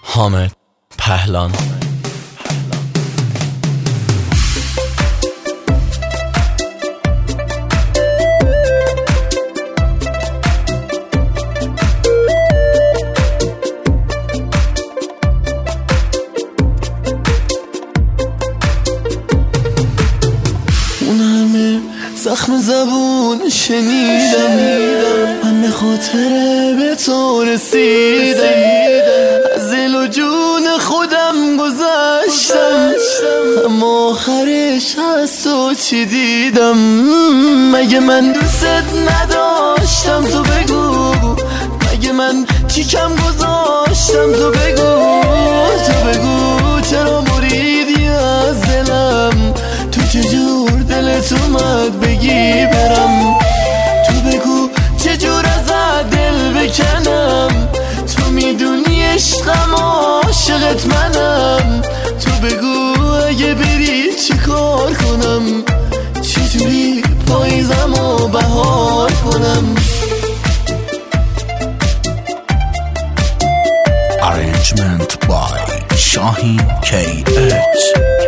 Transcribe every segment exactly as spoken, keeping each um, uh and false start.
حامد پهلان. اون همه زخم زبون شنیدم، من به خاطر به تو رسیدم، از دل و جون خودم گذشتم، اما آخرش از تو چی دیدم؟ مگه من دوست نداشتم؟ تو بگو مگه من چی کم گذاشتم؟ تو بگو تو بگو چرا بریدی از دلم؟ تو چجور دلت اومد بگی برم؟ تو بگو چجور از دل بکنم؟ تو میدونی عشقم عاشقت منم. تو بگو اگه بری چی کار کنم؟ چجوری پاییزم و بهار کنم؟ Arrangement by Shahin کی اچ.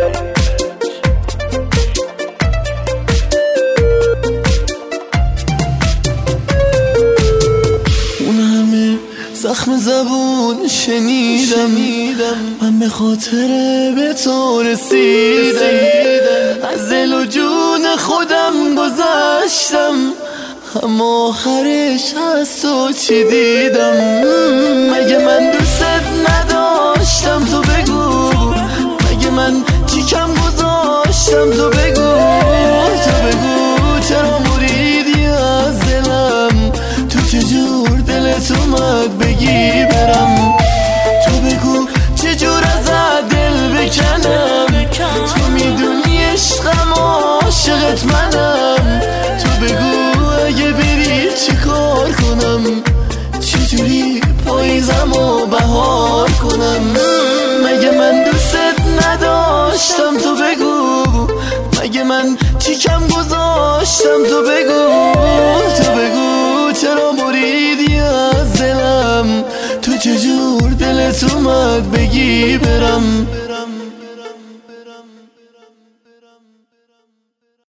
زخم زبون شنیدم، من به خاطر به تو رسیدم، از دل و جون خودم گذشتم، اما آخرش از تو چی دیدم؟ مگه من دوست نداشتم؟ تو بگو مگه من چی کم گذاشتم؟ تو بگو تو بگو چرا بریدی از دلم؟ تو چجور دلت اومد بگی برم؟ تو بگو چجور از دل بکنم؟ تو میدونی عشقم عاشقت منم. تو بگو اگه بری چی کار کنم؟ چجوری پاییزم و بهار کنم؟ مگه من دوست نداشتم؟ تو بگو مگه من چی کم گذاشتم؟ تو بگو تو بگو چرا بریدی از دلم؟ تو چجور دلت اومد بگی برم؟